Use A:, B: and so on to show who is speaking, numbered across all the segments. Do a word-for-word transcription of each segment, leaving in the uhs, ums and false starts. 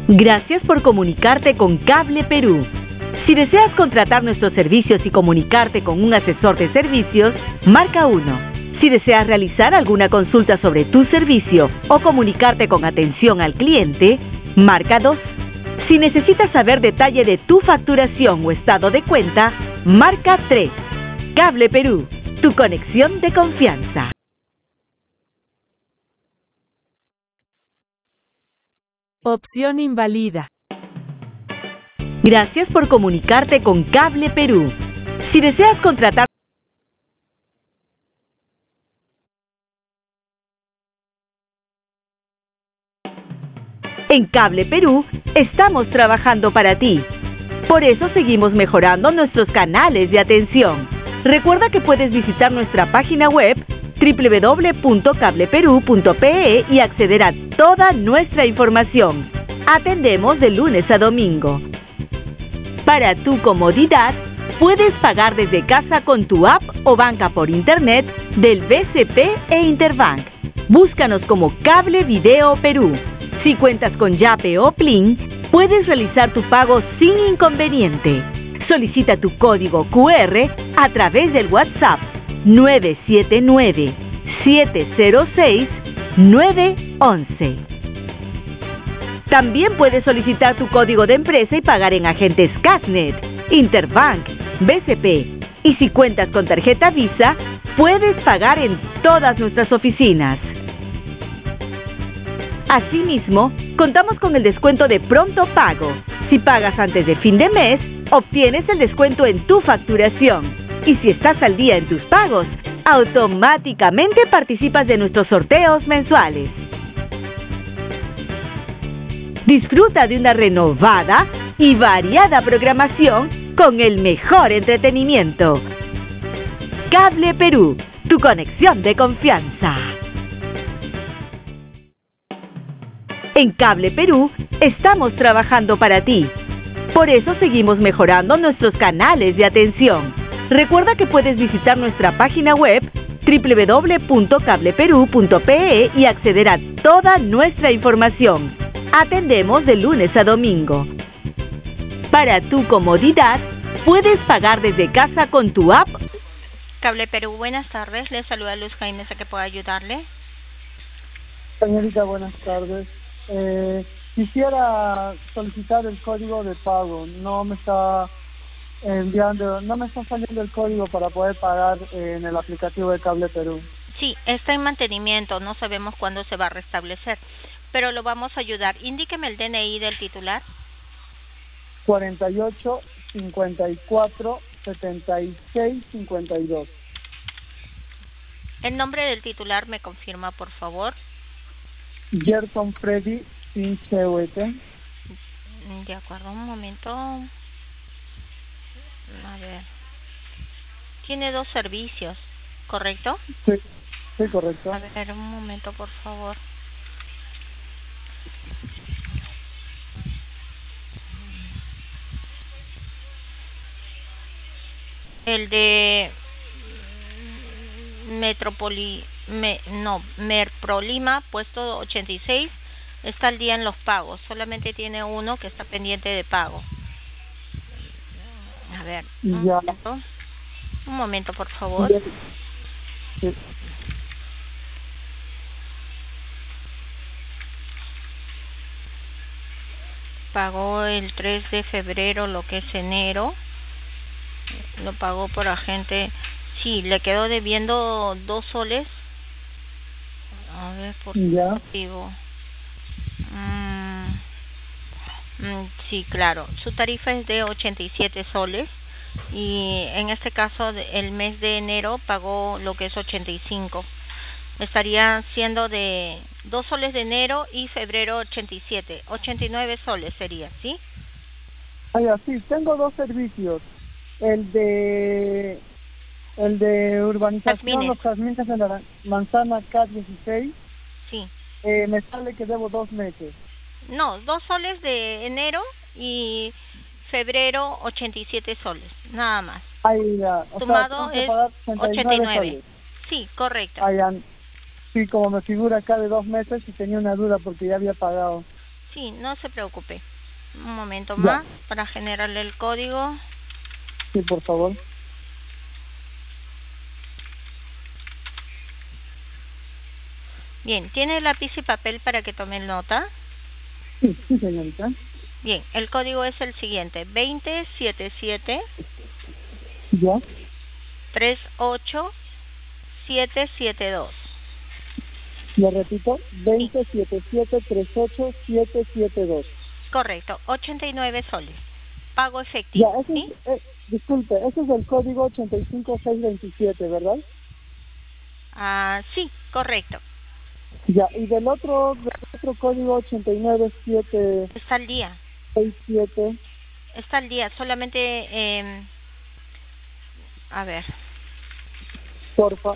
A: Gracias por comunicarte con Cable Perú. Si deseas contratar nuestros servicios y comunicarte con un asesor de servicios, marca uno. Si deseas realizar alguna consulta sobre tu servicio o comunicarte con atención al cliente, marca dos. Si necesitas saber detalle de tu facturación o estado de cuenta, marca tres. Cable Perú, tu conexión de confianza.
B: Opción invalida.
A: Gracias por comunicarte con Cable Perú. Si deseas contratar en Cable Perú, estamos trabajando para ti. Por eso seguimos mejorando nuestros canales de atención. Recuerda que puedes visitar nuestra página web doble u doble u doble u punto cable perú punto pe e y acceder a toda nuestra información. Atendemos de lunes a domingo. Para tu comodidad, puedes pagar desde casa con tu app o banca por internet del B C P e Interbank. Búscanos como Cable Video Perú. Si cuentas con Yape o Plin, puedes realizar tu pago sin inconveniente. Solicita tu código cu erre a través del WhatsApp nueve siete nueve, siete cero seis, nueve once. También puedes solicitar tu código de empresa y pagar en agentes Casnet, Interbank, B C P. Y si cuentas con tarjeta Visa, puedes pagar en todas nuestras oficinas. Asimismo, contamos con el descuento de pronto pago. Si pagas antes de fin de mes, obtienes el descuento en tu facturación. Y si estás al día en tus pagos, automáticamente participas de nuestros sorteos mensuales. Disfruta de una renovada y variada programación con el mejor entretenimiento. Cable Perú, tu conexión de confianza. En Cable Perú, estamos trabajando para ti. Por eso seguimos mejorando nuestros canales de atención. Recuerda que puedes visitar nuestra página web doble u doble u doble u punto cable perú punto pe e y acceder a toda nuestra información. Atendemos de lunes a domingo. Para tu comodidad, puedes pagar desde casa con tu app.
C: Cable Perú, buenas tardes. Le saluda Luz Jaime, ¿a qué puedo ayudarle?
D: Señorita, buenas tardes. Eh, quisiera solicitar el código de pago. No me está enviando, no me está saliendo el código para poder pagar eh, en el aplicativo de Cable Perú.
C: Sí, está en mantenimiento. No sabemos cuándo se va a restablecer, pero lo vamos a ayudar. Indíqueme el D N I del titular.
D: cuarenta y ocho, cincuenta y cuatro, setenta y seis, cincuenta y dos.
C: El nombre del titular me confirma, por favor.
D: Gerson Freddy Pinchehuete.
C: De acuerdo, un momento. A ver. Tiene dos servicios, ¿correcto?
D: Sí, sí, correcto.
C: A ver, un momento, por favor. El de Metropoli, me, no, Merprolima, puesto ochenta y seis, está al día en los pagos. Solamente tiene uno que está pendiente de pago. A ver, un
D: ya.
C: momento. Un momento, por favor.
D: Sí.
C: Pagó el tres de febrero lo que es enero. Lo pagó por agente. Sí, le quedó debiendo dos soles. A ver, por qué motivo. Mm, mm, sí, claro. Su tarifa es de ochenta y siete soles. Y en este caso, el mes de enero pagó lo que es ochenta y cinco. Estaría siendo de dos soles de enero y febrero ochenta y siete. ochenta y nueve soles sería, ¿sí?
D: Ah, sí, tengo dos servicios. El de el de urbanización
C: Jazmines.
D: Los Jazmines de la manzana K dieciséis.
C: Sí.
D: Eh, me sale que debo dos meses.
C: No, dos soles de enero y febrero ochenta y siete soles, nada más.
D: Ahí ya. O
C: Sumado
D: sea,
C: es
D: ochenta y nueve
C: ochenta y nueve.
D: soles.
C: Sí, correcto.
D: Ahí ya. Sí, como me figura acá de dos meses y tenía una duda porque ya había pagado.
C: Sí, no se preocupe. Un momento
D: Ya.
C: más para generarle el código.
D: Sí, por favor.
C: Bien, ¿tiene lápiz y papel para que tome nota?
D: Sí, sí, señorita.
C: Bien, el código es el siguiente: veinte setenta y siete
D: Ya.
C: treinta y ocho setecientos setenta y dos.
D: Le repito, veinte setenta y siete treinta y ocho setecientos setenta y dos.
C: Correcto, ochenta y nueve soles. Pago
D: Ya,
C: efectivo,
D: ese
C: ¿sí?
D: es, eh, disculpe, ese es el código ochenta y cinco seiscientos veintisiete, ¿verdad?
C: Ah, sí, correcto.
D: Ya, y del otro, del otro código ochenta y nueve setecientos
C: Está al día.
D: sesenta y siete,
C: Está al día. Solamente, eh, a ver,
D: porfa.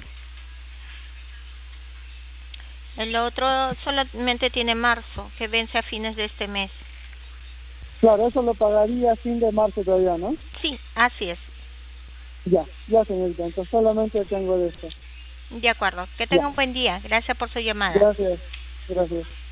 C: el otro solamente tiene marzo, que vence a fines de este mes.
D: Claro, eso lo pagaría a fin de marzo todavía, ¿no?
C: Sí, así es.
D: Ya, ya, señorita, entonces solamente tengo de esto.
C: De acuerdo. Que
D: Ya,
C: tenga un buen día. Gracias por su llamada.
D: gracias, gracias.